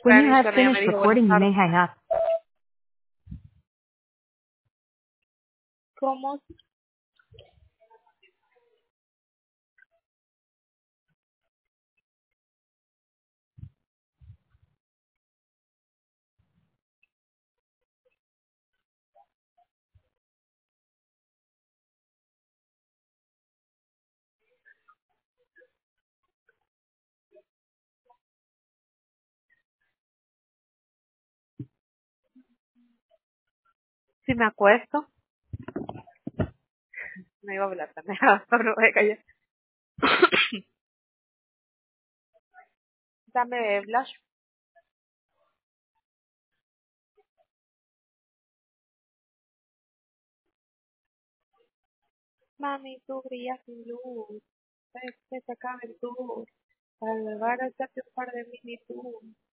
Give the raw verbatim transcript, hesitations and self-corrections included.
When you have Clarissa me finished dijo buenas recording, you may tardes. hang up. ¿Cómo? Si me acuesto, no iba a hablar tan pero me voy a callar. Dame blush. Mami, tú brillas sin luz. Ves que se acabe el tour. Para llevar a hacerte un par de mini tour.